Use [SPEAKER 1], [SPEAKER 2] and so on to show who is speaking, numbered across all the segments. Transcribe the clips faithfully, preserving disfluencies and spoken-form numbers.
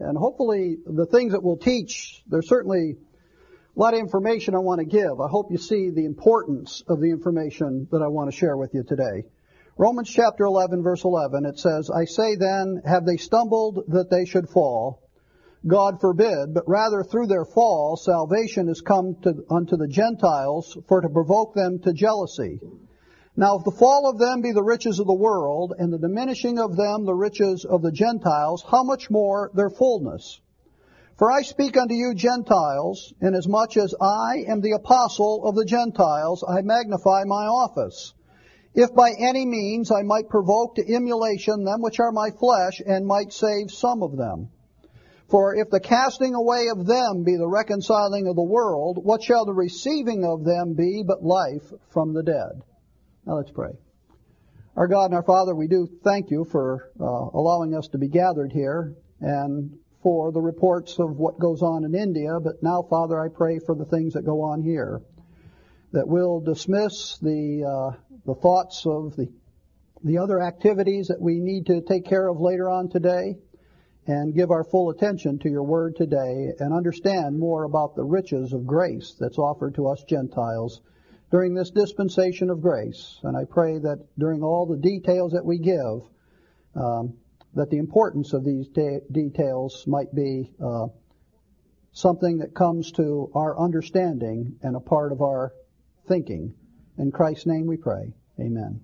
[SPEAKER 1] and hopefully the things that we'll teach, there's certainly a lot of information I want to give. I hope you see the importance of the information that I want to share with you today. Romans chapter eleven, verse eleven, it says, I say then, have they stumbled that they should fall? God forbid, but rather through their fall salvation is come to, unto the Gentiles for to provoke them to jealousy. Now if the fall of them be the riches of the world, and the diminishing of them the riches of the Gentiles, how much more their fullness? For I speak unto you Gentiles, inasmuch as I am the apostle of the Gentiles, I magnify my office. If by any means I might provoke to emulation them which are my flesh, and might save some of them. For if the casting away of them be the reconciling of the world, what shall the receiving of them be but life from the dead? Now let's pray. Our God and our Father, we do thank you for uh, allowing us to be gathered here and for the reports of what goes on in India. But now, Father, I pray for the things that go on here, that we'll dismiss the uh, the thoughts of the the other activities that we need to take care of later on today, and give our full attention to your word today and understand more about the riches of grace that's offered to us Gentiles during this dispensation of grace. And I pray that during all the details that we give, um, that the importance of these de- details might be uh, something that comes to our understanding and a part of our thinking. In Christ's name we pray. Amen.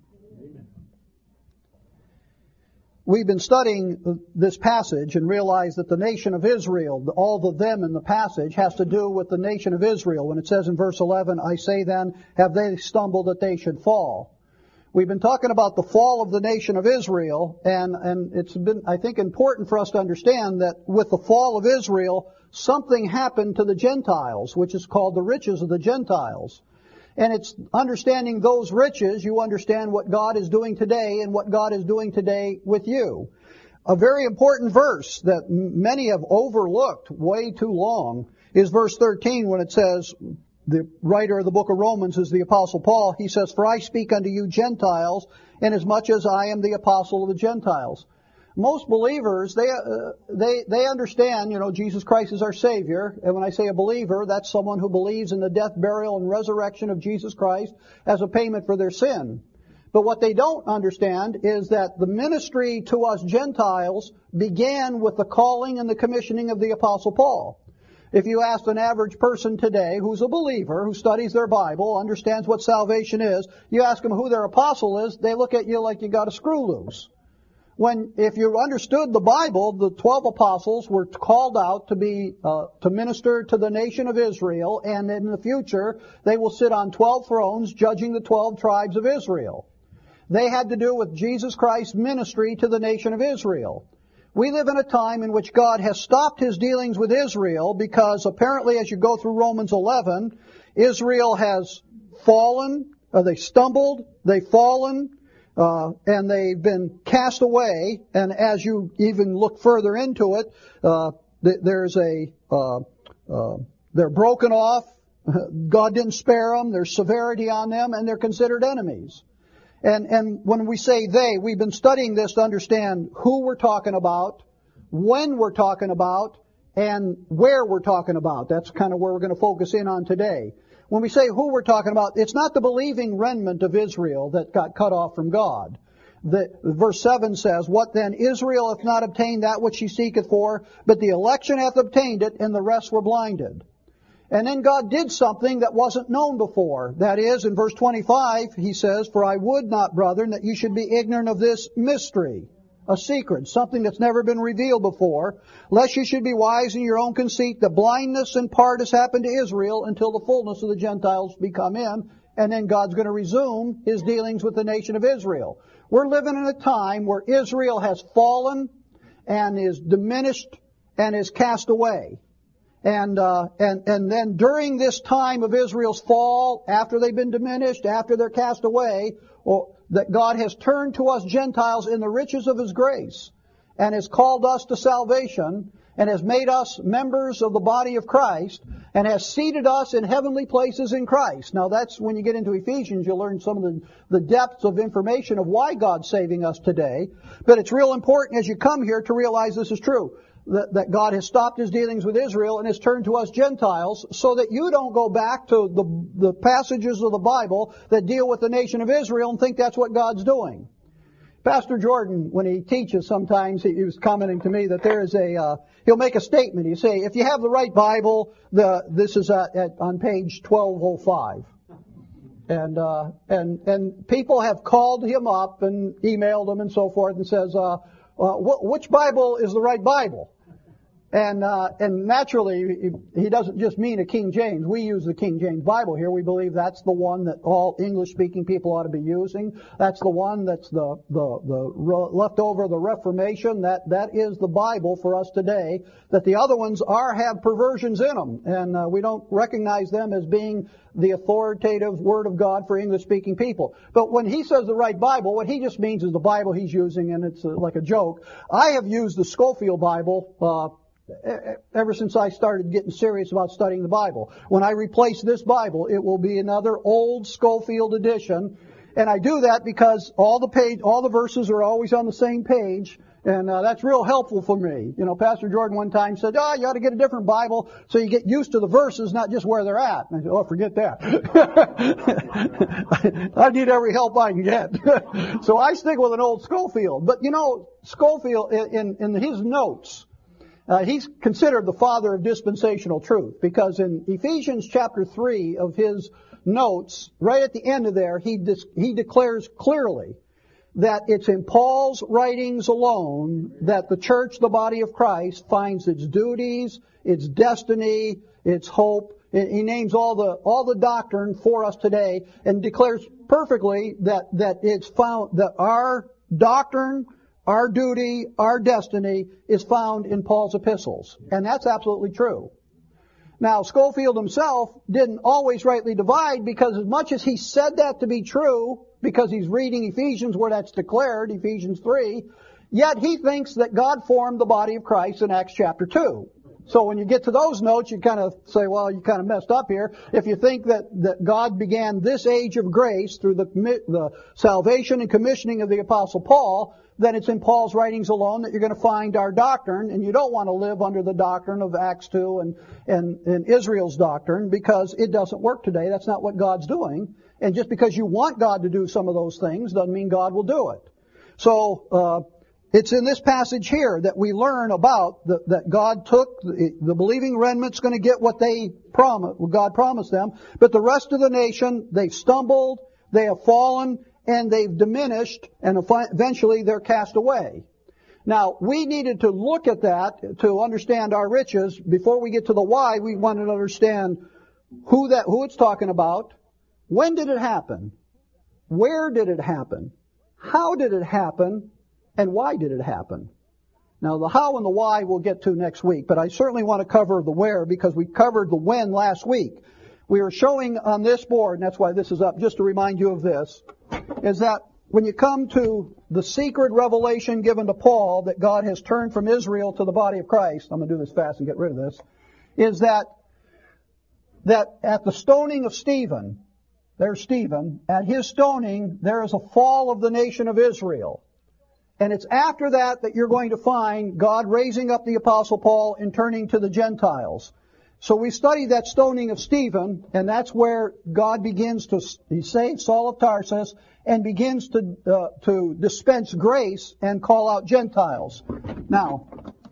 [SPEAKER 1] We've been studying this passage and realized that the nation of Israel, all the them in the passage, has to do with the nation of Israel. When it says in verse eleven, I say then, have they stumbled that they should fall? We've been talking about the fall of the nation of Israel, and, and it's been, I think, important for us to understand that with the fall of Israel, something happened to the Gentiles, which is called the riches of the Gentiles. And it's understanding those riches, you understand what God is doing today and what God is doing today with you. A very important verse that many have overlooked way too long is verse thirteen when it says, the writer of the book of Romans is the Apostle Paul. He says, for I speak unto you Gentiles, inasmuch as I am the apostle of the Gentiles. Most believers, they, uh, they, they understand, you know, Jesus Christ is our Savior. And when I say a believer, that's someone who believes in the death, burial, and resurrection of Jesus Christ as a payment for their sin. But what they don't understand is that the ministry to us Gentiles began with the calling and the commissioning of the Apostle Paul. If you ask an average person today who's a believer, who studies their Bible, understands what salvation is, you ask them who their apostle is, they look at you like you got a screw loose. When, if you understood the Bible, the twelve apostles were called out to be, uh, to minister to the nation of Israel, and in the future, they will sit on twelve thrones judging the twelve tribes of Israel. They had to do with Jesus Christ's ministry to the nation of Israel. We live in a time in which God has stopped His dealings with Israel because apparently as you go through Romans eleven, Israel has fallen, or they stumbled, they've fallen, Uh, and they've been cast away, and as you even look further into it, uh, th- there's a, uh, uh, they're broken off, God didn't spare them, there's severity on them, and they're considered enemies. And, and when we say they, we've been studying this to understand who we're talking about, when we're talking about, and where we're talking about. That's kind of where we're going to focus in on today. When we say who we're talking about, it's not the believing remnant of Israel that got cut off from God. The, verse seven says, what then? Israel hath not obtained that which she seeketh for, but the election hath obtained it, and the rest were blinded. And then God did something that wasn't known before. That is, in verse twenty-five, He says, for I would not, brethren, that you should be ignorant of this mystery. A secret, something that's never been revealed before, lest you should be wise in your own conceit. The blindness in part has happened to Israel until the fullness of the Gentiles be come in, and then God's going to resume His dealings with the nation of Israel. We're living in a time where Israel has fallen and is diminished and is cast away. And, uh, and, and then during this time of Israel's fall, after they've been diminished, after they're cast away, or that God has turned to us Gentiles in the riches of His grace and has called us to salvation and has made us members of the body of Christ and has seated us in heavenly places in Christ. Now that's when you get into Ephesians, you'll learn some of the, the depths of information of why God's saving us today. But it's real important as you come here to realize this is true. that, that God has stopped His dealings with Israel and has turned to us Gentiles, so that you don't go back to the, the passages of the Bible that deal with the nation of Israel and think that's what God's doing. Pastor Jordan, when he teaches, sometimes he, he was commenting to me that there is a, uh, he'll make a statement. He'll say, if you have the right Bible, the, this is at, at, on page twelve oh five. And, uh, and, and people have called him up and emailed him and so forth and says, uh, uh wh- which Bible is the right Bible? And, uh, and naturally, he, he doesn't just mean a King James. We use the King James Bible here. We believe that's the one that all English-speaking people ought to be using. That's the one that's the, the, the re- left over the Reformation. That, that is the Bible for us today. That the other ones are, have perversions in them. And, uh, we don't recognize them as being the authoritative Word of God for English-speaking people. But when he says the right Bible, what he just means is the Bible he's using, and it's uh, like a joke. I have used the Scofield Bible, uh, ever since I started getting serious about studying the Bible. When I replace this Bible, it will be another old Scofield edition. And I do that because all the page, all the verses are always on the same page. And uh, that's real helpful for me. You know, Pastor Jordan one time said, oh, you ought to get a different Bible so you get used to the verses, not just where they're at. And I said, oh, forget that. I need every help I can get. So I stick with an old Scofield. But, you know, Scofield, in, in his notes, Uh, he's considered the father of dispensational truth, because in Ephesians chapter three of his notes, right at the end of there, he dis- he declares clearly that it's in Paul's writings alone that the church, the body of Christ, finds its duties, its destiny, its hope. He names all the all the doctrine for us today and declares perfectly that that it's found that our doctrine, our duty, our destiny is found in Paul's epistles. And that's absolutely true. Now, Scofield himself didn't always rightly divide, because as much as he said that to be true, because he's reading Ephesians where that's declared, Ephesians three, yet he thinks that God formed the body of Christ in Acts chapter two. So when you get to those notes, you kind of say, well, you kind of messed up here. If you think that, that God began this age of grace through the, the salvation and commissioning of the Apostle Paul, then it's in Paul's writings alone that you're going to find our doctrine, and you don't want to live under the doctrine of Acts two and, and, and Israel's doctrine, because it doesn't work today. That's not what God's doing. And just because you want God to do some of those things doesn't mean God will do it. So, uh, it's in this passage here that we learn about the, that God took, the, the believing remnant's going to get what they promised, what God promised them, but the rest of the nation, they've stumbled, they have fallen, and they've diminished, and eventually they're cast away. Now, we needed to look at that to understand our riches. Before we get to the why, we wanted to understand who that, who it's talking about, when did it happen, where did it happen, how did it happen, and why did it happen? Now, the how and the why we'll get to next week, but I certainly want to cover the where, because we covered the when last week. We are showing on this board, and that's why this is up, just to remind you of this, is that when you come to the secret revelation given to Paul that God has turned from Israel to the body of Christ, I'm going to do this fast and get rid of this, is that, that at the stoning of Stephen, there's Stephen, at his stoning, there is a fall of the nation of Israel. And it's after that that you're going to find God raising up the Apostle Paul and turning to the Gentiles. So we studied that stoning of Stephen, and that's where God begins to, he saved Saul of Tarsus, and begins to, uh, to dispense grace and call out Gentiles. Now,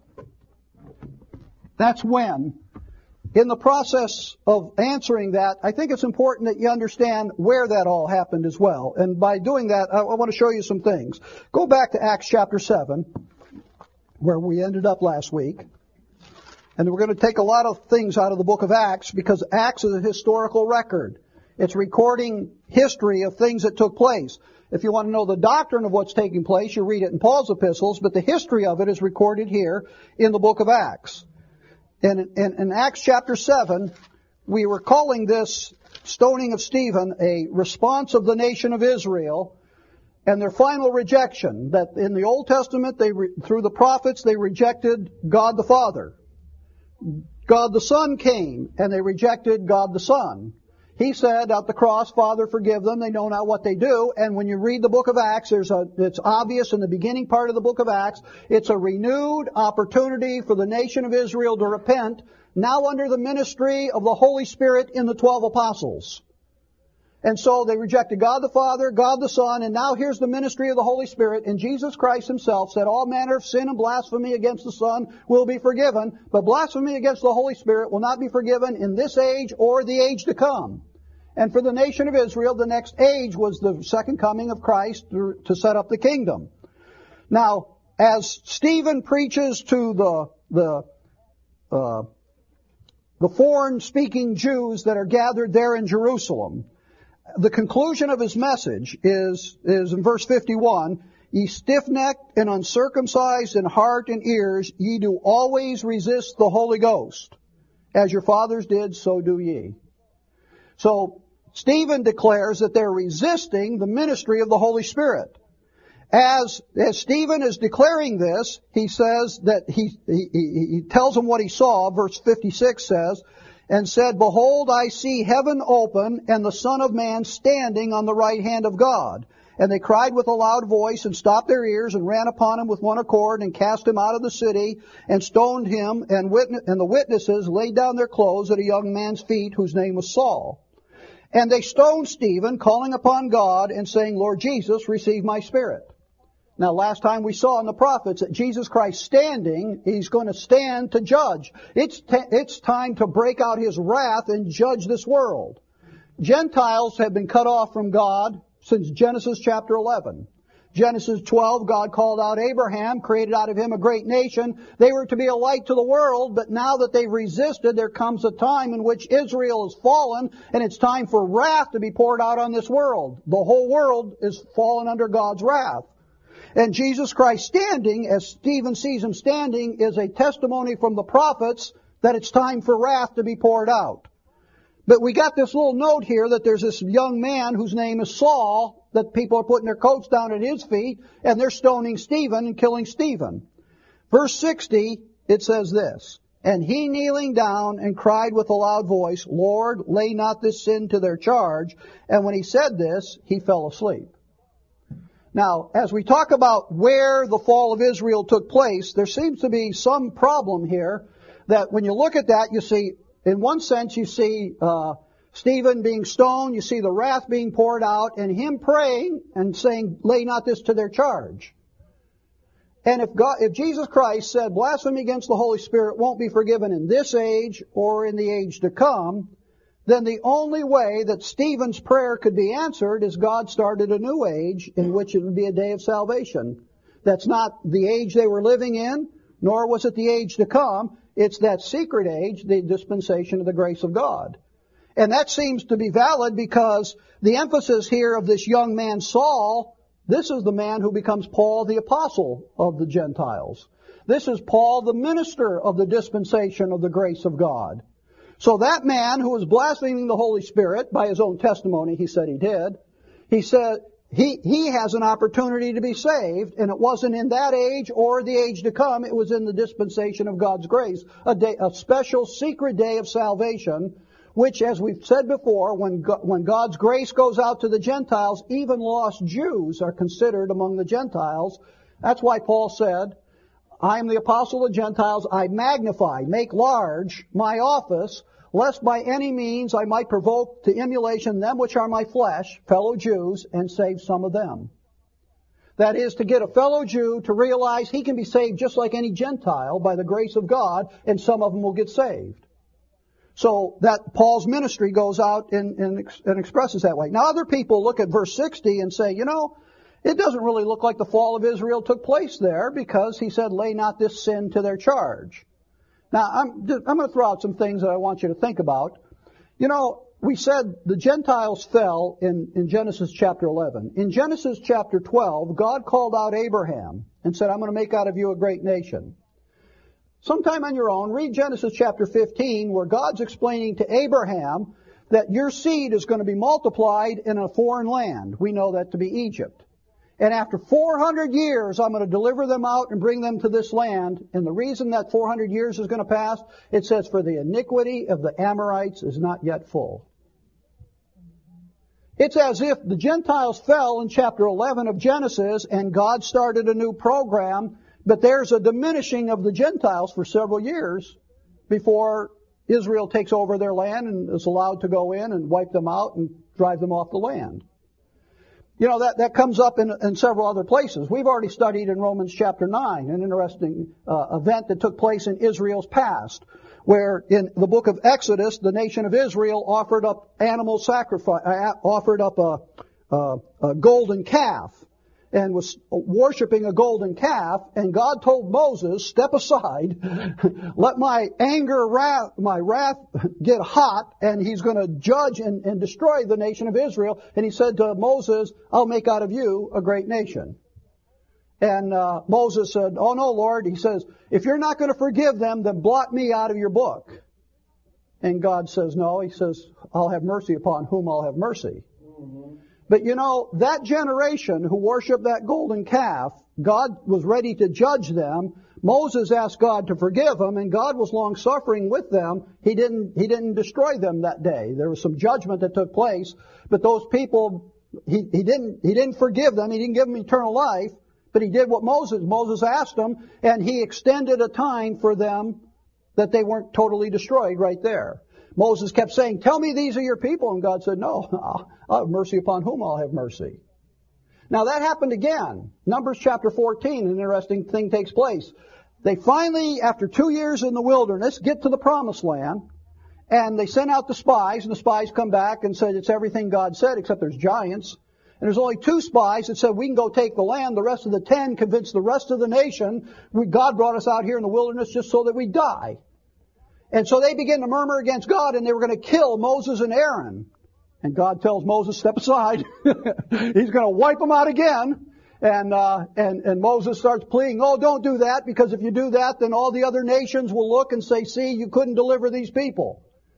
[SPEAKER 1] that's when. In the process of answering that, I think it's important that you understand where that all happened as well. And by doing that, I, I want to show you some things. Go back to Acts chapter seven, where we ended up last week. And we're going to take a lot of things out of the book of Acts, because Acts is a historical record. It's recording history of things that took place. If you want to know the doctrine of what's taking place, you read it in Paul's epistles, but the history of it is recorded here in the book of Acts. And in, in Acts chapter seven, we were calling this stoning of Stephen a response of the nation of Israel and their final rejection. That in the Old Testament, they re, through the prophets, they rejected God the Father. God the Son came, and they rejected God the Son. He said at the cross, Father, forgive them, they know not what they do. And when you read the book of Acts, there's a, it's obvious in the beginning part of the book of Acts, it's a renewed opportunity for the nation of Israel to repent, now under the ministry of the Holy Spirit in the twelve apostles. And so they rejected God the Father, God the Son, and now here's the ministry of the Holy Spirit. And Jesus Christ himself said, all manner of sin and blasphemy against the Son will be forgiven, but blasphemy against the Holy Spirit will not be forgiven in this age or the age to come. And for the nation of Israel, the next age was the second coming of Christ to set up the kingdom. Now, as Stephen preaches to the the uh, the foreign-speaking Jews that are gathered there in Jerusalem, the conclusion of his message is, is in verse fifty-one, ye stiff-necked and uncircumcised in heart and ears, ye do always resist the Holy Ghost. As your fathers did, so do ye. So, Stephen declares that they're resisting the ministry of the Holy Spirit. As, as Stephen is declaring this, he says that he, he, he tells them what he saw. Verse fifty-six says, and said, behold, I see heaven open, and the Son of Man standing on the right hand of God. And they cried with a loud voice, and stopped their ears, and ran upon him with one accord, and cast him out of the city, and stoned him, and, witness, and the witnesses laid down their clothes at a young man's feet, whose name was Saul. And they stoned Stephen, calling upon God, and saying, Lord Jesus, receive my spirit. Now, last time we saw in the prophets that Jesus Christ standing, He's going to stand to judge. It's, t- it's time to break out His wrath and judge this world. Gentiles have been cut off from God since Genesis chapter eleven. Genesis twelve, God called out Abraham, created out of him a great nation. They were to be a light to the world, but now that they've resisted, there comes a time in which Israel is fallen, and it's time for wrath to be poured out on this world. The whole world is fallen under God's wrath. And Jesus Christ standing, as Stephen sees him standing, is a testimony from the prophets that it's time for wrath to be poured out. But we got this little note here that there's this young man whose name is Saul, that people are putting their coats down at his feet, and they're stoning Stephen and killing Stephen. Verse sixty, it says this, and he kneeling down and cried with a loud voice, Lord, lay not this sin to their charge. And when he said this, he fell asleep. Now, as we talk about where the fall of Israel took place, there seems to be some problem here that when you look at that, you see, in one sense, you see uh, Stephen being stoned, you see the wrath being poured out, and him praying and saying, lay not this to their charge. And if God, if Jesus Christ said blasphemy against the Holy Spirit won't be forgiven in this age or in the age to come, then the only way that Stephen's prayer could be answered is God started a new age in which it would be a day of salvation. That's not the age they were living in, nor was it the age to come. It's that secret age, the dispensation of the grace of God. And that seems to be valid because the emphasis here of this young man Saul, this is the man who becomes Paul the apostle of the Gentiles. This is Paul the minister of the dispensation of the grace of God. So that man who was blaspheming the Holy Spirit, by his own testimony he said he did, he said he, he has an opportunity to be saved, and it wasn't in that age or the age to come, it was in the dispensation of God's grace, a day, a special secret day of salvation, which, as we've said before, when, God, when God's grace goes out to the Gentiles, even lost Jews are considered among the Gentiles. That's why Paul said, I am the apostle of the Gentiles, I magnify, make large my office, lest by any means I might provoke to emulation them which are my flesh, fellow Jews, and save some of them. That is, to get a fellow Jew to realize he can be saved just like any Gentile by the grace of God, and some of them will get saved. So that Paul's ministry goes out and, and, and expresses that way. Now other people look at verse sixty and say, you know, it doesn't really look like the fall of Israel took place there because he said, lay not this sin to their charge. Now, I'm, I'm going to throw out some things that I want you to think about. You know, we said the Gentiles fell in, in Genesis chapter eleven. In Genesis chapter twelve, God called out Abraham and said, I'm going to make out of you a great nation. Sometime on your own, read Genesis chapter fifteen, where God's explaining to Abraham that your seed is going to be multiplied in a foreign land. We know that to be Egypt. And after four hundred years, I'm going to deliver them out and bring them to this land. And the reason that four hundred years is going to pass, it says, for the iniquity of the Amorites is not yet full. It's as if the Gentiles fell in chapter eleven of Genesis and God started a new program, but there's a diminishing of the Gentiles for several years before Israel takes over their land and is allowed to go in and wipe them out and drive them off the land. You know, that, that comes up in, in several other places. We've already studied in Romans chapter nine, an interesting uh, event that took place in Israel's past, where in the book of Exodus, the nation of Israel offered up animal sacrifice, uh, offered up a, a, a golden calf, and was worshiping a golden calf, and God told Moses, step aside, let my anger, wrath, my wrath get hot, and he's going to judge and, and destroy the nation of Israel. And he said to Moses, I'll make out of you a great nation. And uh, Moses said, oh no, Lord. He says, if you're not going to forgive them, then blot me out of your book. And God says, no. He says, I'll have mercy upon whom I'll have mercy. Mm-hmm. But you know, that generation who worshiped that golden calf, God was ready to judge them. Moses asked God to forgive them, and God was long-suffering with them. He didn't, he didn't destroy them that day. There was some judgment that took place, but those people, he, he didn't, he didn't forgive them. He didn't give them eternal life, but he did what Moses, Moses asked him, and he extended a time for them that they weren't totally destroyed right there. Moses kept saying, tell me these are your people. And God said, no, I'll, I'll have mercy upon whom I'll have mercy. Now that happened again. Numbers chapter fourteen, an interesting thing takes place. They finally, after two years in the wilderness, get to the promised land. And they send out the spies, and the spies come back and said it's everything God said, except there's giants. And there's only two spies that said we can go take the land. The rest of the ten convinced the rest of the nation, we, God brought us out here in the wilderness just so that we die. And so they begin to murmur against God, and they were going to kill Moses and Aaron. And God tells Moses, step aside. He's going to wipe them out again. And, uh, and, and Moses starts pleading, oh, don't do that, because if you do that, then all the other nations will look and say, see, you couldn't deliver these people.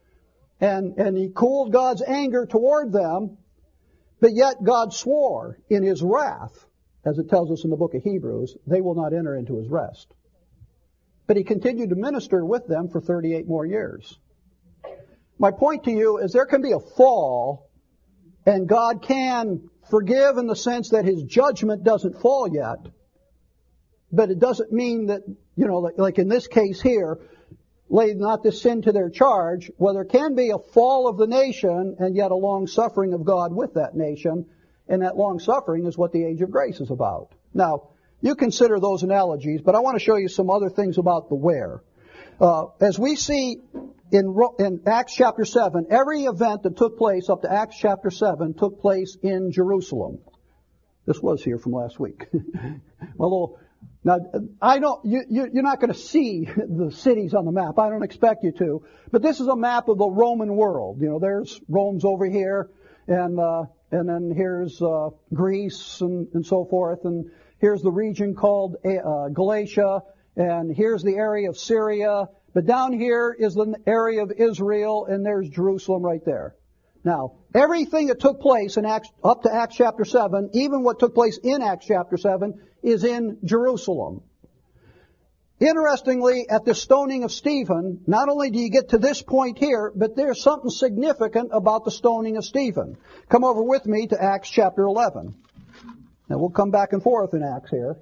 [SPEAKER 1] And, and he cooled God's anger toward them, but yet God swore in his wrath, as it tells us in the book of Hebrews, they will not enter into his rest. But he continued to minister with them for thirty-eight more years. My point to you is there can be a fall, and God can forgive in the sense that his judgment doesn't fall yet. But it doesn't mean that, you know, like, like in this case here, lay not this sin to their charge. Well, there can be a fall of the nation and yet a long suffering of God with that nation. And that long suffering is what the age of grace is about. Now, you consider those analogies, but I want to show you some other things about the where. Uh, as we see in, in Acts chapter seven, every event that took place up to Acts chapter seven took place in Jerusalem. This was here from last week. Although, now, I don't, you, you, you're not going to see the cities on the map. I don't expect you to. But this is a map of the Roman world. You know, there's Rome's over here, and, uh, and then here's, uh, Greece and, and so forth, and here's the region called uh, Galatia, and here's the area of Syria. But down here is the area of Israel, and there's Jerusalem right there. Now, everything that took place in Acts, up to Acts chapter seven, even what took place in Acts chapter seven, is in Jerusalem. Interestingly, at the stoning of Stephen, not only do you get to this point here, but there's something significant about the stoning of Stephen. Come over with me to Acts chapter eleven. Now, we'll come back and forth in Acts here.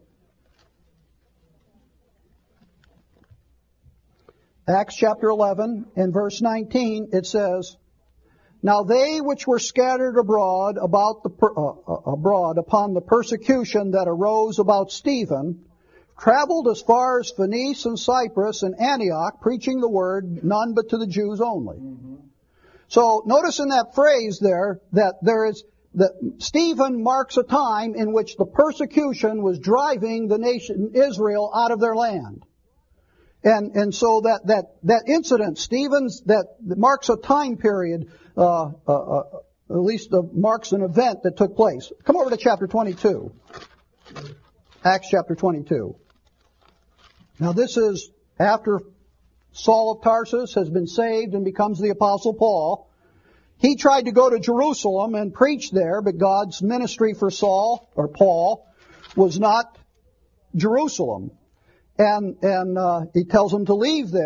[SPEAKER 1] Acts chapter eleven, in verse nineteen, it says, now they which were scattered abroad about the per, uh, abroad upon the persecution that arose about Stephen traveled as far as Phoenice and Cyprus and Antioch, preaching the word none but to the Jews only. Mm-hmm. So notice in that phrase there that there is that Stephen marks a time in which the persecution was driving the nation Israel out of their land. And, and so that, that, that incident, Stephen's, that marks a time period, uh, uh, uh at least uh, marks an event that took place. Come over to chapter twenty-two. Acts chapter twenty-two. Now this is after Saul of Tarsus has been saved and becomes the Apostle Paul. He tried to go to Jerusalem and preach there, but God's ministry for Saul, or Paul, was not Jerusalem. And, and uh, he tells him to leave there,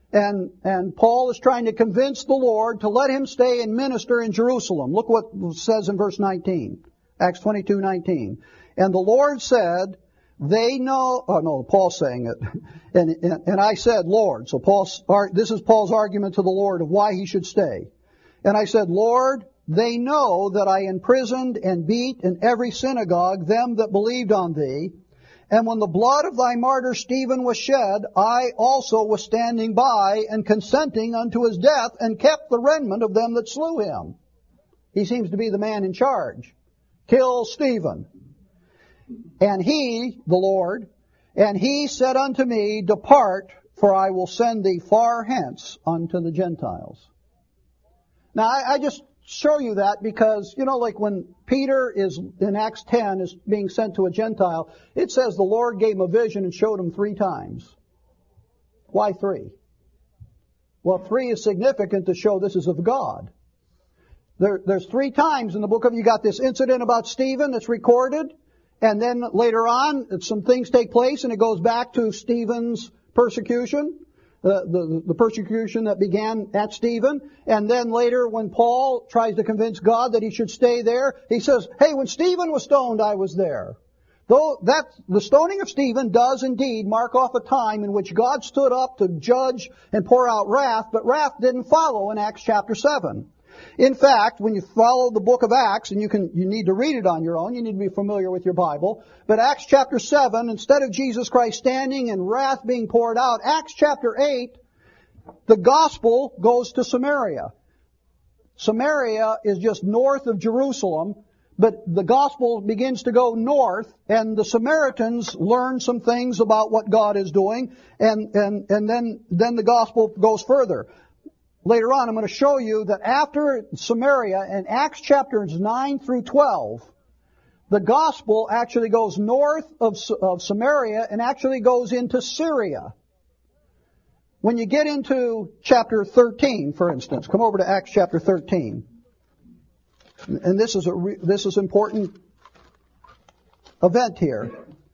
[SPEAKER 1] And, and Paul is trying to convince the Lord to let him stay and minister in Jerusalem. Look what it says in verse nineteen. Acts twenty-two nineteen. And the Lord said, they know, oh no, Paul's saying it. And, and, and I said, Lord. So Paul's, this is Paul's argument to the Lord of why he should stay. And I said, Lord, they know that I imprisoned and beat in every synagogue them that believed on thee. And when the blood of thy martyr Stephen was shed, I also was standing by and consenting unto his death, and kept the remnant of them that slew him. He seems to be the man in charge. Kill Stephen. And he, the Lord, and he said unto me, depart, for I will send thee far hence unto the Gentiles. Now, I, I just show you that because, you know, like when Peter is in Acts ten is being sent to a Gentile, it says the Lord gave him a vision and showed him three times. Why three? Well, three is significant to show this is of God. There, there's three times in the book of, you got this incident about Stephen that's recorded, and then later on some things take place and it goes back to Stephen's persecution. The, the, the persecution that began at Stephen. And then later when Paul tries to convince God that he should stay there, he says, hey, when Stephen was stoned, I was there. Though that, the stoning of Stephen does indeed mark off a time in which God stood up to judge and pour out wrath, but wrath didn't follow in Acts chapter seven. In fact, when you follow the book of Acts, and you can, you need to read it on your own, you need to be familiar with your Bible, but Acts chapter seven, instead of Jesus Christ standing and wrath being poured out, Acts chapter eight, the gospel goes to Samaria. Samaria is just north of Jerusalem, but the gospel begins to go north, and the Samaritans learn some things about what God is doing, and, and, and then, then the gospel goes further. Later on, I'm going to show you that after Samaria, in Acts chapters nine through twelve, the gospel actually goes north of, of Samaria and actually goes into Syria. When you get into chapter thirteen, for instance, come over to Acts chapter thirteen. And this is a this is an important event here.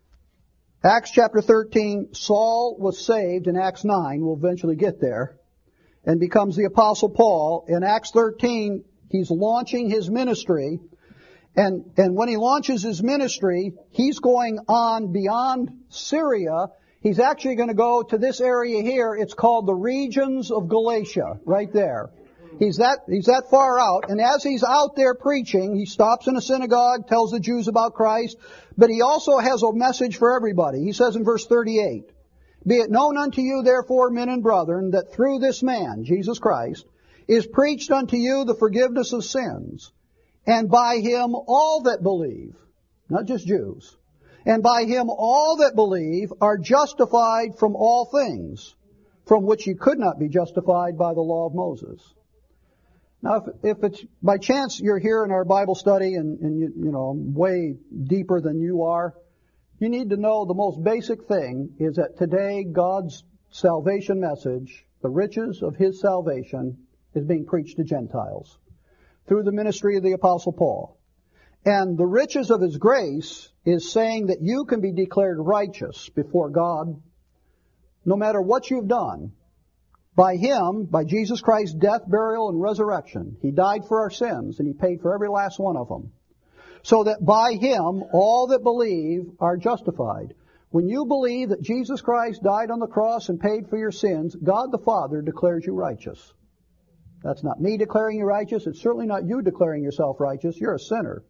[SPEAKER 1] Acts chapter thirteen, Saul was saved in Acts nine. We'll eventually get there. And becomes the Apostle Paul. In Acts thirteen, he's launching his ministry. And, and when he launches his ministry, he's going on beyond Syria. He's actually going to go to this area here. It's called the regions of Galatia, right there. He's that, he's that far out. And as he's out there preaching, he stops in a synagogue, tells the Jews about Christ. But he also has a message for everybody. He says in verse thirty-eight, be it known unto you, therefore, men and brethren, that through this man, Jesus Christ, is preached unto you the forgiveness of sins, and by him all that believe, not just Jews, and by him all that believe are justified from all things, from which you could not be justified by the law of Moses. Now, if, if it's by chance you're here in our Bible study and, and you, you know, way deeper than you are, you need to know the most basic thing is that today God's salvation message, the riches of His salvation, is being preached to Gentiles through the ministry of the Apostle Paul. And the riches of His grace is saying that you can be declared righteous before God no matter what you've done. By Him, by Jesus Christ's death, burial, and resurrection, He died for our sins and He paid for every last one of them. So that by Him, all that believe are justified. When you believe that Jesus Christ died on the cross and paid for your sins, God the Father declares you righteous. That's not me declaring you righteous. It's certainly not you declaring yourself righteous. You're a sinner.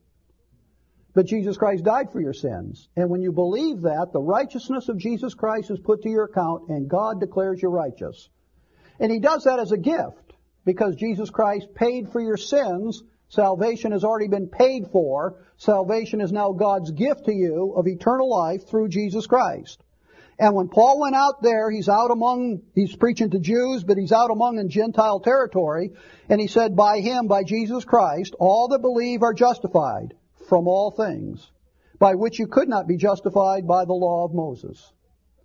[SPEAKER 1] But Jesus Christ died for your sins. And when you believe that, the righteousness of Jesus Christ is put to your account and God declares you righteous. And He does that as a gift because Jesus Christ paid for your sins. Salvation has already been paid for. Salvation is now God's gift to you of eternal life through Jesus Christ. And when Paul went out there, he's out among, he's preaching to Jews, but he's out among in Gentile territory. And he said, by Him, by Jesus Christ, all that believe are justified from all things, by which you could not be justified by the law of Moses.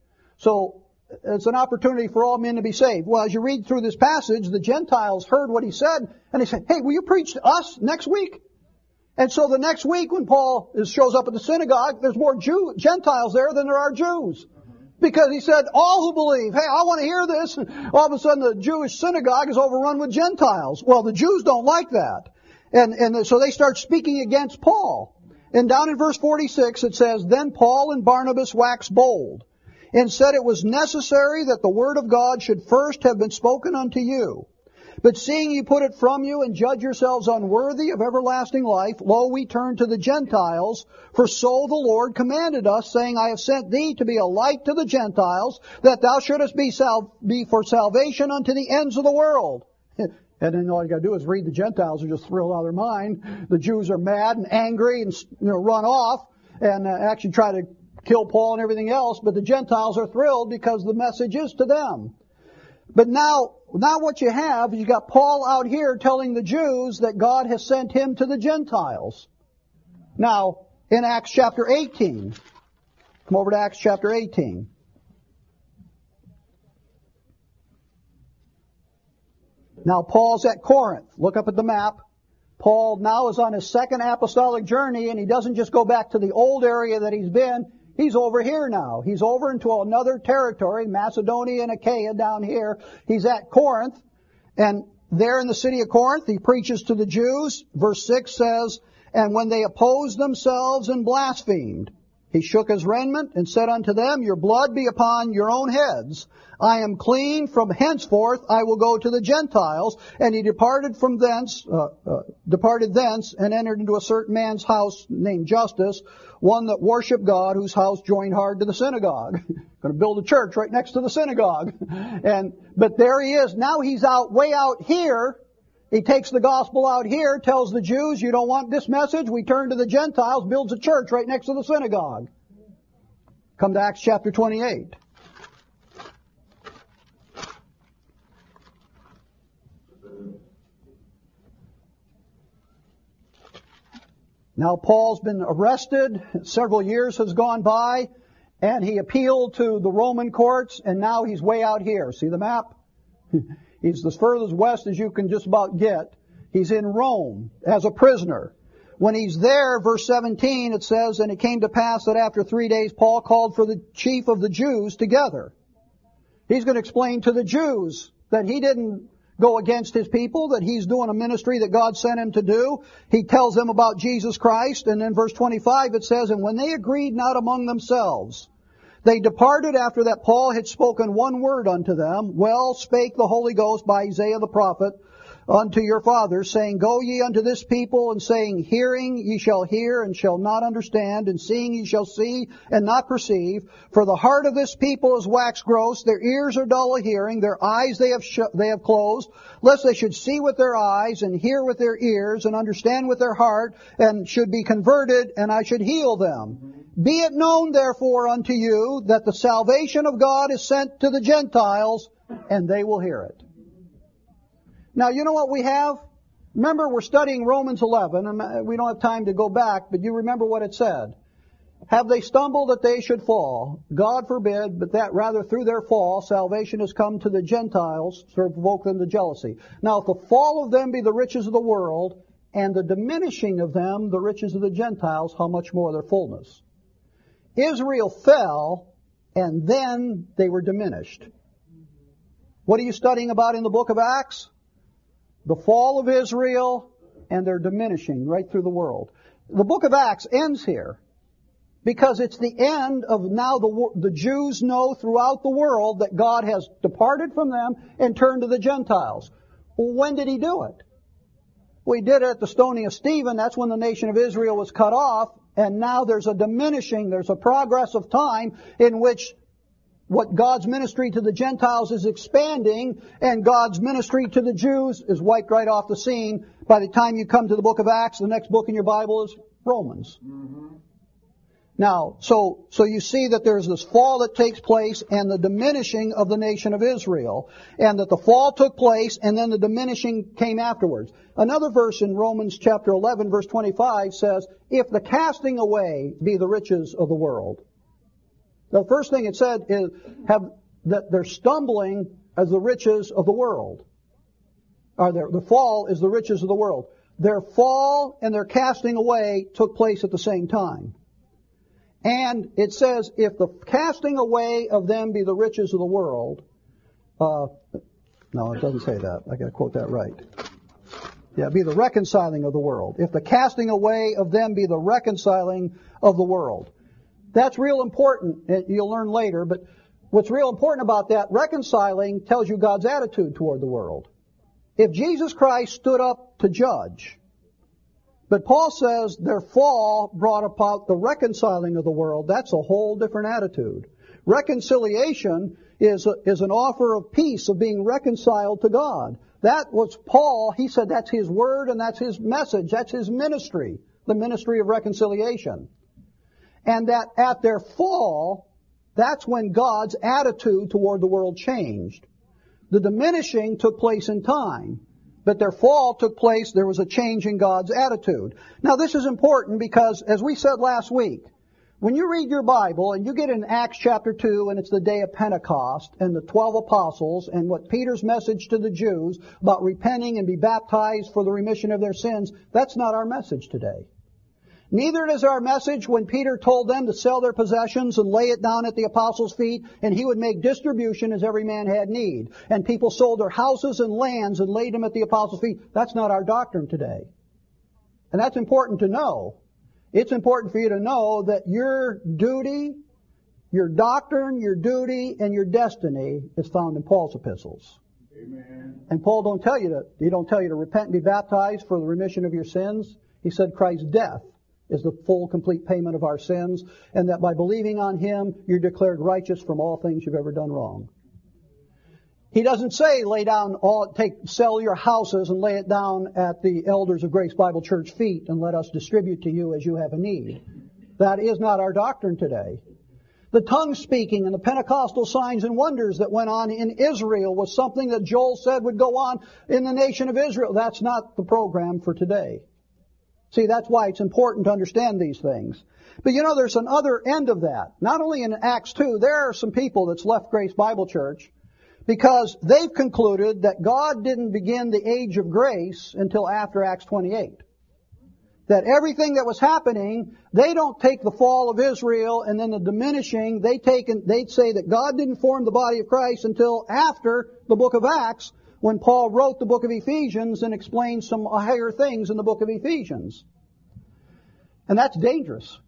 [SPEAKER 1] So, it's an opportunity for all men to be saved. Well, as you read through this passage, the Gentiles heard what he said, and they said, hey, will you preach to us next week? And so the next week when Paul shows up at the synagogue, there's more Jew, Gentiles there than there are Jews. Because he said, all who believe, hey, I want to hear this. All of a sudden the Jewish synagogue is overrun with Gentiles. Well, the Jews don't like that. And, and so they start speaking against Paul. And down in verse forty-six it says, Then Paul and Barnabas waxed bold, and said it was necessary that the word of God should first have been spoken unto you. But seeing ye put it from you, and judge yourselves unworthy of everlasting life, lo, we turn to the Gentiles, for so the Lord commanded us, saying, I have sent thee to be a light to the Gentiles, that thou shouldest be, sal- be for salvation unto the ends of the world. And then all you got to do is read the Gentiles are just thrilled out of their mind. The Jews are mad and angry and, you know, run off and uh, actually try to kill Paul and everything else. But the Gentiles are thrilled because the message is to them. But now, now what you have is you got Paul out here telling the Jews that God has sent him to the Gentiles. Now, in Acts chapter eighteen, come over to Acts chapter eighteen. Now Paul's at Corinth. Look up at the map. Paul now is on his second apostolic journey, and he doesn't just go back to the old area that he's been. He's over here now. He's over into another territory, Macedonia and Achaia down here. He's at Corinth, and there in the city of Corinth, he preaches to the Jews. Verse six says, And when they opposed themselves and blasphemed, he shook his raiment and said unto them, Your blood be upon your own heads. I am clean. From henceforth I will go to the Gentiles. And he departed from thence, uh, uh, departed thence, and entered into a certain man's house named Justus, one that worshipped God, whose house joined hard to the synagogue. Going to build a church right next to the synagogue. And but there he is. Now he's out way out here. He takes the gospel out here, tells the Jews, you don't want this message, we turn to the Gentiles, builds a church right next to the synagogue. Come to Acts chapter twenty-eight. Now Paul's been arrested, several years has gone by, and he appealed to the Roman courts, and now he's way out here. See the map? He's as furthest west as you can just about get. He's in Rome as a prisoner. When he's there, verse seventeen, it says, And it came to pass that after three days Paul called for the chief of the Jews together. He's going to explain to the Jews that he didn't go against his people, that he's doing a ministry that God sent him to do. He tells them about Jesus Christ, and in verse twenty-five it says, And when they agreed not among themselves, they departed after that Paul had spoken one word unto them. Well spake the Holy Ghost by Isaiah the prophet unto your fathers, saying, Go ye unto this people, and saying, Hearing ye shall hear, and shall not understand, and seeing ye shall see, and not perceive. For the heart of this people is waxed gross, their ears are dull of hearing, their eyes they have sh- they have closed, lest they should see with their eyes, and hear with their ears, and understand with their heart, and should be converted, and I should heal them. Be it known therefore unto you, that the salvation of God is sent to the Gentiles, and they will hear it. Now, you know what we have? Remember, we're studying Romans eleven, and we don't have time to go back, but you remember what it said. Have they stumbled that they should fall? God forbid, but that rather through their fall, salvation has come to the Gentiles to provoke them to jealousy. Now, if the fall of them be the riches of the world, and the diminishing of them the riches of the Gentiles, how much more their fullness? Israel fell, and then they were diminished. What are you studying about in the book of Acts? The fall of Israel and their diminishing right through the world. The book of Acts ends here because it's the end of now the, the Jews know throughout the world that God has departed from them and turned to the Gentiles. Well, when did he do it? Well, he did it at the stoning of Stephen. That's when the nation of Israel was cut off. And now there's a diminishing, there's a progress of time in which what God's ministry to the Gentiles is expanding, and God's ministry to the Jews is wiped right off the scene. By the time you come to the book of Acts, the next book in your Bible is Romans. Mm-hmm. Now, so so you see that there's this fall that takes place and the diminishing of the nation of Israel, and that the fall took place and then the diminishing came afterwards. Another verse in Romans chapter eleven, verse twenty-five says, If the casting away be the riches of the world. The first thing it said is have, that they're stumbling as the riches of the world. Or their, the fall is the riches of the world. Their fall and their casting away took place at the same time. And it says, if the casting away of them be the riches of the world, uh, no, it doesn't say that. I got to quote that right. Yeah, be the reconciling of the world. If the casting away of them be the reconciling of the world. That's real important. You'll learn later, but what's real important about that, reconciling tells you God's attitude toward the world. If Jesus Christ stood up to judge, but Paul says their fall brought about the reconciling of the world, that's a whole different attitude. Reconciliation is a, is an offer of peace, of being reconciled to God. That was Paul. He said that's his word and that's his message. That's his ministry, the ministry of reconciliation. And that at their fall, that's when God's attitude toward the world changed. The diminishing took place in time, but their fall took place, there was a change in God's attitude. Now this is important because, as we said last week, when you read your Bible and you get in Acts chapter two and it's the day of Pentecost and the twelve apostles and what Peter's message to the Jews about repenting and be baptized for the remission of their sins, that's not our message today. Neither is our message when Peter told them to sell their possessions and lay it down at the apostles' feet, and he would make distribution as every man had need. And people sold their houses and lands and laid them at the apostles' feet. That's not our doctrine today. And that's important to know. It's important for you to know that your duty, your doctrine, your duty, and your destiny is found in Paul's epistles. Amen. And Paul don't tell you to, he don't tell you to repent and be baptized for the remission of your sins. He said Christ's death is the full, complete payment of our sins, and that by believing on Him, you're declared righteous from all things you've ever done wrong. He doesn't say lay down all, take, sell your houses and lay it down at the elders of Grace Bible Church feet and let us distribute to you as you have a need. That is not our doctrine today. The tongue speaking and the Pentecostal signs and wonders that went on in Israel was something that Joel said would go on in the nation of Israel. That's not the program for today. See, that's why it's important to understand these things. But you know, there's an other end of that. Not only in Acts two, there are some people that's left Grace Bible Church because they've concluded that God didn't begin the age of grace until after Acts twenty-eight. That everything that was happening, they don't take the fall of Israel and then the diminishing, they take and they'd say that God didn't form the body of Christ until after the book of Acts, when Paul wrote the book of Ephesians and explained some higher things in the book of Ephesians. And that's dangerous.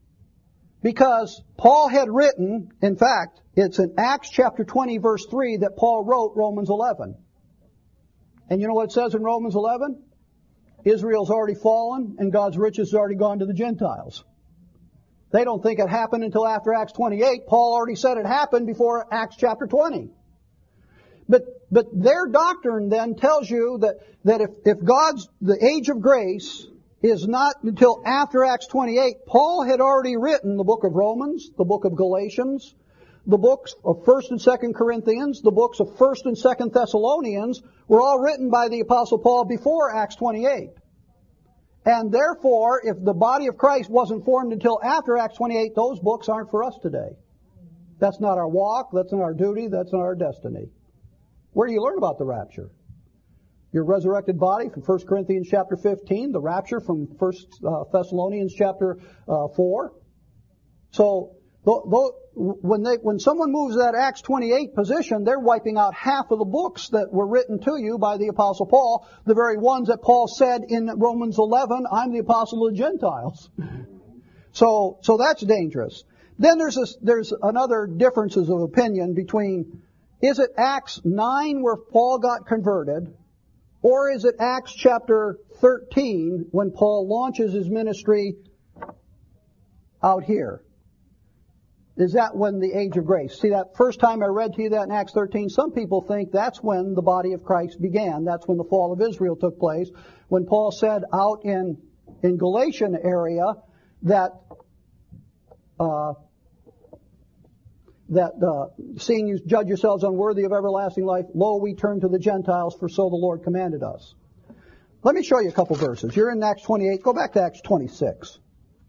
[SPEAKER 1] Because Paul had written, in fact, it's in Acts chapter twenty verse three that Paul wrote Romans eleven. And you know what it says in Romans eleven? Israel's already fallen and God's riches has already gone to the Gentiles. They don't think it happened until after Acts twenty-eight. Paul already said it happened before Acts chapter twenty. But but their doctrine then tells you that, that if, if God's, the age of grace is not until after Acts twenty-eight, Paul had already written the book of Romans, the book of Galatians, the books of First and Second Corinthians, the books of First and Second Thessalonians were all written by the Apostle Paul before Acts twenty-eight. And therefore, if the body of Christ wasn't formed until after Acts twenty-eight, those books aren't for us today. That's not our walk, that's not our duty, that's not our destiny. Where do you learn about the rapture? Your resurrected body from First Corinthians chapter fifteen, the rapture from First uh, Thessalonians chapter uh, four. So, th- th- when they, when someone moves that Acts twenty-eight position, they're wiping out half of the books that were written to you by the Apostle Paul, the very ones that Paul said in Romans eleven, I'm the apostle of the Gentiles. So, so that's dangerous. Then there's a, there's another differences of opinion between, is it Acts nine where Paul got converted, or is it Acts chapter thirteen when Paul launches his ministry out here? Is that when the age of grace? See, that first time I read to you that in Acts thirteen, some people think that's when the body of Christ began. That's when the fall of Israel took place. When Paul said out in, in Galatian area that, uh, that uh, seeing you judge yourselves unworthy of everlasting life, lo, we turn to the Gentiles, for so the Lord commanded us. Let me show you a couple verses. You're in Acts twenty-eight. Go back to Acts twenty-six.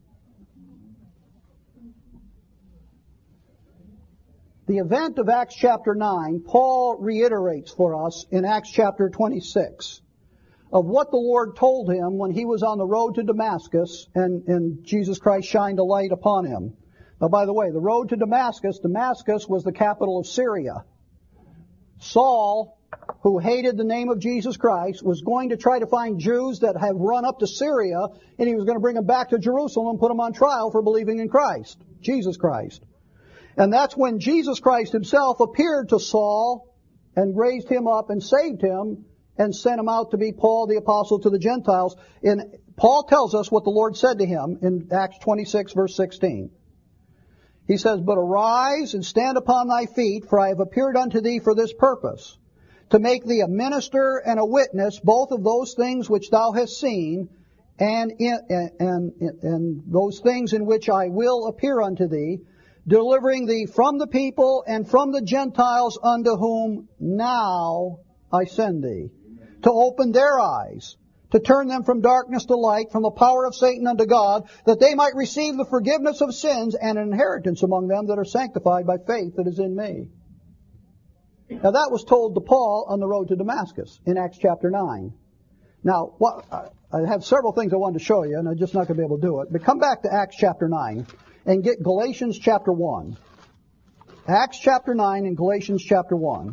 [SPEAKER 1] The event of Acts chapter nine, Paul reiterates for us in Acts chapter twenty-six of what the Lord told him when he was on the road to Damascus and, and Jesus Christ shined a light upon him. Now, by the way, the road to Damascus, Damascus was the capital of Syria. Saul, who hated the name of Jesus Christ, was going to try to find Jews that have run up to Syria, and he was going to bring them back to Jerusalem and put them on trial for believing in Christ, Jesus Christ. And that's when Jesus Christ himself appeared to Saul and raised him up and saved him and sent him out to be Paul the apostle to the Gentiles. And Paul tells us what the Lord said to him in Acts twenty-six, verse sixteen. He says, "But arise and stand upon thy feet, for I have appeared unto thee for this purpose, to make thee a minister and a witness, both of those things which thou hast seen, and, in, and, and, and those things in which I will appear unto thee, delivering thee from the people and from the Gentiles unto whom now I send thee, to open their eyes, to turn them from darkness to light, from the power of Satan unto God, that they might receive the forgiveness of sins and an inheritance among them that are sanctified by faith that is in me." Now that was told to Paul on the road to Damascus in Acts chapter nine. Now, what, I have several things I wanted to show you, and I'm just not going to be able to do it. But come back to Acts chapter nine and get Galatians chapter one. Acts chapter nine and Galatians chapter one.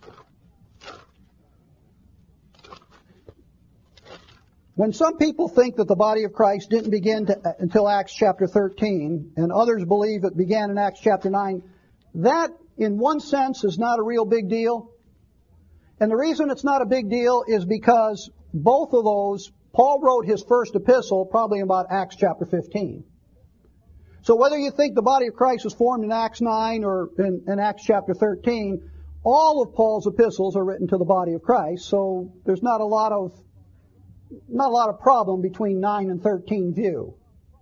[SPEAKER 1] When some people think that the body of Christ didn't begin to, until Acts chapter thirteen, and others believe it began in Acts chapter nine, that, in one sense, is not a real big deal. And the reason it's not a big deal is because both of those, Paul wrote his first epistle probably about Acts chapter fifteen. So whether you think the body of Christ was formed in Acts nine or in, in Acts chapter thirteen, all of Paul's epistles are written to the body of Christ, so there's not a lot of not a lot of problem between nine and thirteen view.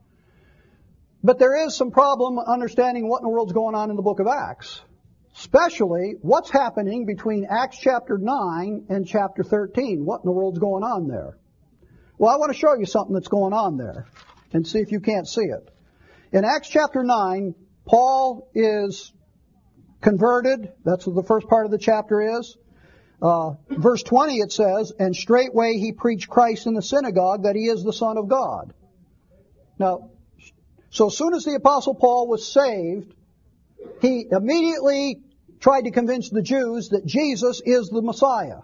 [SPEAKER 1] But there is some problem understanding what in the world's going on in the book of Acts. Especially what's happening between Acts chapter nine and chapter thirteen. What in the world's going on there? Well, I want to show you something that's going on there and see if you can't see it. In Acts chapter nine, Paul is converted. That's what the first part of the chapter is. Uh, verse twenty it says, "And straightway he preached Christ in the synagogue, that he is the Son of God." Now, so as soon as the Apostle Paul was saved, he immediately tried to convince the Jews that Jesus is the Messiah.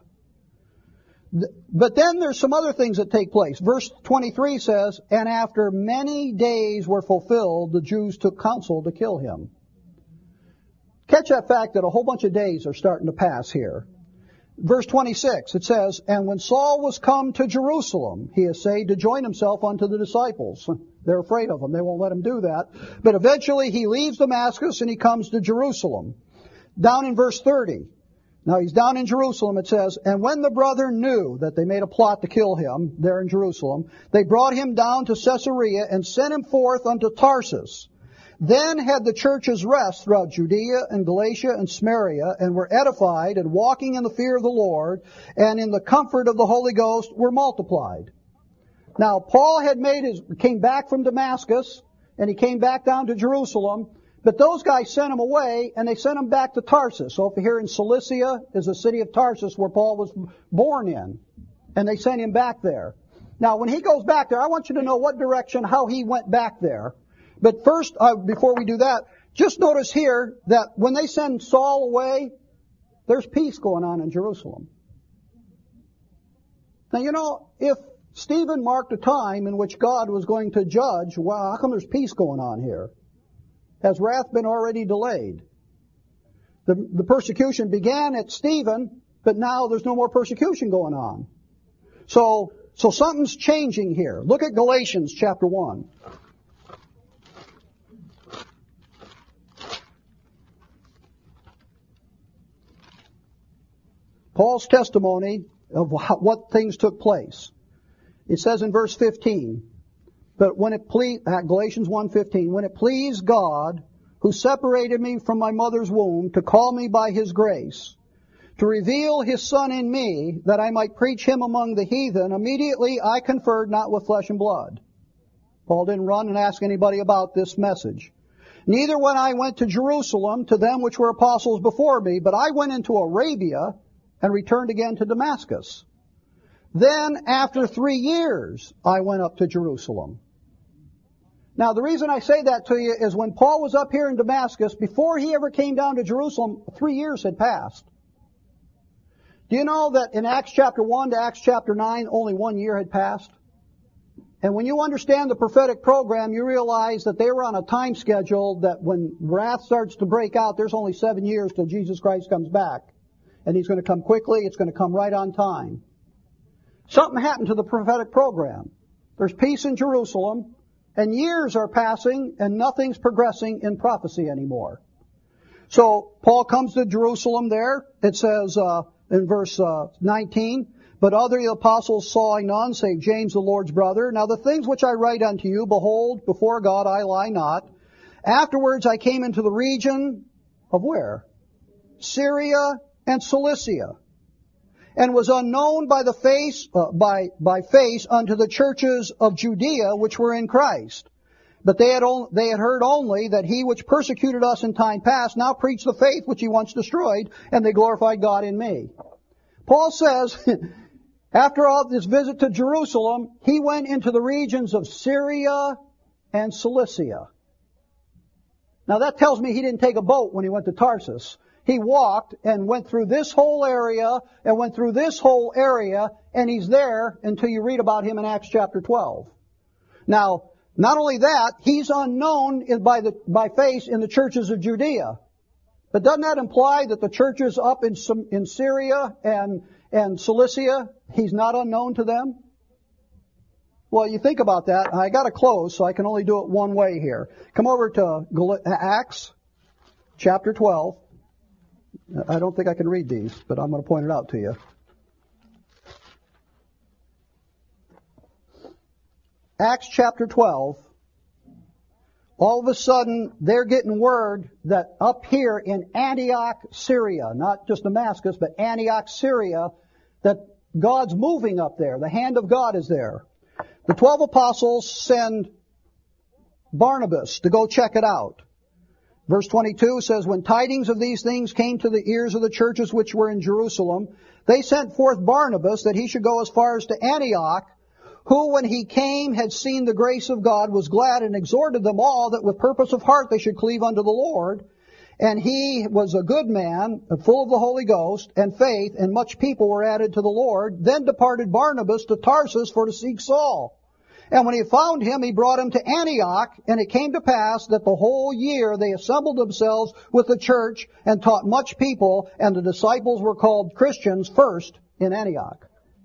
[SPEAKER 1] But then there's some other things that take place. Verse twenty-three says, "And after many days were fulfilled, the Jews took counsel to kill him." Catch that fact that a whole bunch of days are starting to pass here. Verse twenty-six, it says, "And when Saul was come to Jerusalem, he essayed to join himself unto the disciples." They're afraid of him. They won't let him do that. But eventually he leaves Damascus and he comes to Jerusalem. Down in verse thirty. Now he's down in Jerusalem, it says, "And when the brethren knew that they made a plot to kill him there in Jerusalem, they brought him down to Caesarea and sent him forth unto Tarsus. Then had the churches rest throughout Judea and Galatia and Samaria, and were edified, and walking in the fear of the Lord, and in the comfort of the Holy Ghost were multiplied." Now, Paul had made his, came back from Damascus, and he came back down to Jerusalem, but those guys sent him away, and they sent him back to Tarsus. So if you're here in Cilicia, is the city of Tarsus where Paul was born in, and they sent him back there. Now, when he goes back there, I want you to know what direction, how he went back there. But first, uh, before we do that, just notice here that when they send Saul away, there's peace going on in Jerusalem. Now, you know, if Stephen marked a time in which God was going to judge, well, how come there's peace going on here? Has wrath been already delayed? The, the persecution began at Stephen, but now there's no more persecution going on. So, so something's changing here. Look at Galatians chapter one. Paul's testimony of what things took place. It says in verse fifteen, "But when it pleased," Galatians one fifteen, "when it pleased God, who separated me from my mother's womb, to call me by his grace, to reveal his Son in me, that I might preach him among the heathen, immediately I conferred not with flesh and blood." Paul didn't run and ask anybody about this message. "Neither when I went to Jerusalem to them which were apostles before me, but I went into Arabia, and returned again to Damascus. Then, after three years, I went up to Jerusalem." Now, the reason I say that to you is when Paul was up here in Damascus, before he ever came down to Jerusalem, three years had passed. Do you know that in Acts chapter one to Acts chapter nine, only one year had passed? And when you understand the prophetic program, you realize that they were on a time schedule that when wrath starts to break out, there's only seven years till Jesus Christ comes back. And He's going to come quickly. It's going to come right on time. Something happened to the prophetic program. There's peace in Jerusalem, and years are passing, and nothing's progressing in prophecy anymore. So Paul comes to Jerusalem there. It says uh, in verse uh, nineteen, "But other apostles saw I none, save James the Lord's brother. Now the things which I write unto you, behold, before God I lie not. Afterwards I came into the region of where? Syria and Cilicia, and was unknown by the face uh, by by face unto the churches of Judea which were in Christ. But they had on, they had heard only that he which persecuted us in time past now preached the faith which he once destroyed, and they glorified God in me." Paul says, after all this visit to Jerusalem, he went into the regions of Syria and Cilicia. Now that tells me he didn't take a boat when he went to Tarsus. He walked and went through this whole area and went through this whole area, and he's there until you read about him in Acts chapter twelve. Now, not only that, he's unknown by the by face in the churches of Judea. But doesn't that imply that the churches up in in Syria and and Cilicia, he's not unknown to them? Well, you think about that. I got to close, so I can only do it one way here. Come over to Acts chapter twelve. I don't think I can read these, but I'm going to point it out to you. Acts chapter twelve. All of a sudden, they're getting word that up here in Antioch, Syria, not just Damascus, but Antioch, Syria, that God's moving up there. The hand of God is there. The twelve apostles send Barnabas to go check it out. Verse twenty-two says, "When tidings of these things came to the ears of the churches which were in Jerusalem, they sent forth Barnabas that he should go as far as to Antioch, who, when he came, had seen the grace of God, was glad, and exhorted them all that with purpose of heart they should cleave unto the Lord. And he was a good man, full of the Holy Ghost and faith, and much people were added to the Lord. Then departed Barnabas to Tarsus for to seek Saul. And when he found him, he brought him to Antioch, and it came to pass that the whole year they assembled themselves with the church and taught much people, and the disciples were called Christians first in Antioch."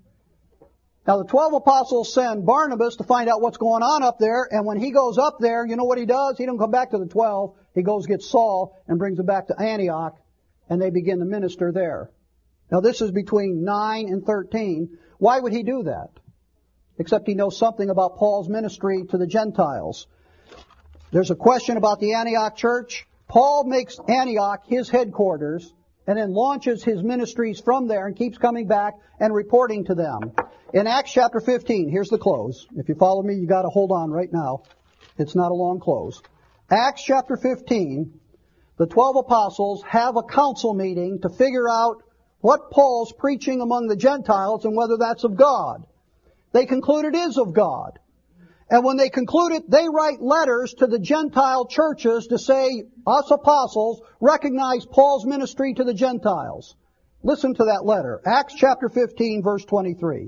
[SPEAKER 1] Now the twelve apostles send Barnabas to find out what's going on up there, and when he goes up there, you know what he does? He don't come back to the twelve. He goes get Saul and brings him back to Antioch, and they begin to minister there. Now this is between nine and thirteen. Why would he do that? Except he knows something about Paul's ministry to the Gentiles. There's a question about the Antioch church. Paul makes Antioch his headquarters, and then launches his ministries from there and keeps coming back and reporting to them. In Acts chapter fifteen, here's the close. If you follow me, you got to hold on right now. It's not a long close. Acts chapter fifteen, the twelve apostles have a council meeting to figure out what Paul's preaching among the Gentiles and whether that's of God. They conclude it is of God. And when they conclude it, they write letters to the Gentile churches to say, us apostles recognize Paul's ministry to the Gentiles. Listen to that letter. Acts chapter fifteen, verse twenty-three.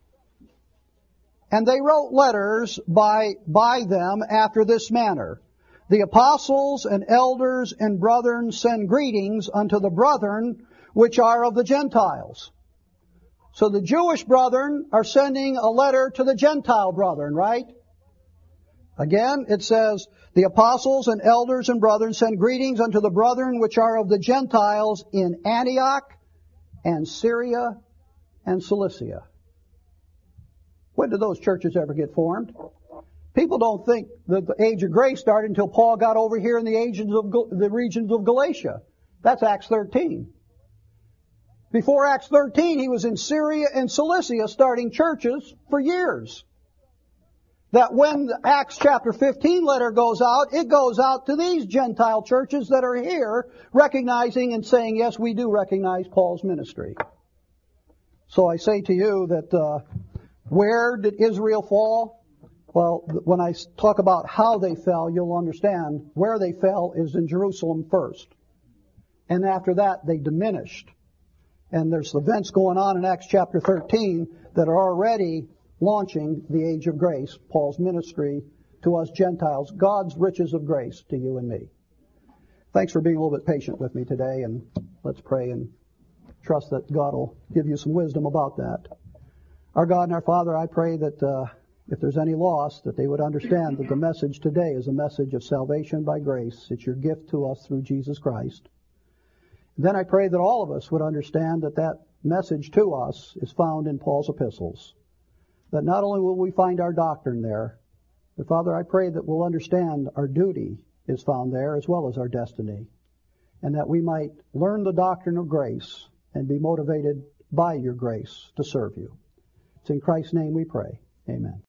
[SPEAKER 1] "And they wrote letters by, by them after this manner. The apostles and elders and brethren send greetings unto the brethren which are of the Gentiles." So the Jewish brethren are sending a letter to the Gentile brethren, right? Again, it says, "The apostles and elders and brethren send greetings unto the brethren which are of the Gentiles in Antioch and Syria and Cilicia." When did those churches ever get formed? People don't think that the age of grace started until Paul got over here in the ages of the regions of Galatia. That's Acts thirteen. Before Acts thirteen, he was in Syria and Cilicia starting churches for years. That when the Acts chapter fifteen letter goes out, it goes out to these Gentile churches that are here, recognizing and saying, yes, we do recognize Paul's ministry. So I say to you that uh, where did Israel fall? Well, when I talk about how they fell, you'll understand where they fell is in Jerusalem first. And after that, they diminished. And there's events going on in Acts chapter thirteen that are already launching the age of grace, Paul's ministry to us Gentiles, God's riches of grace to you and me. Thanks for being a little bit patient with me today, and let's pray and trust that God will give you some wisdom about that. Our God and our Father, I pray that uh, if there's any lost, that they would understand that the message today is a message of salvation by grace. It's your gift to us through Jesus Christ. Then I pray that all of us would understand that that message to us is found in Paul's epistles. That not only will we find our doctrine there, but Father, I pray that we'll understand our duty is found there as well as our destiny, and that we might learn the doctrine of grace and be motivated by your grace to serve you. It's in Christ's name we pray. Amen.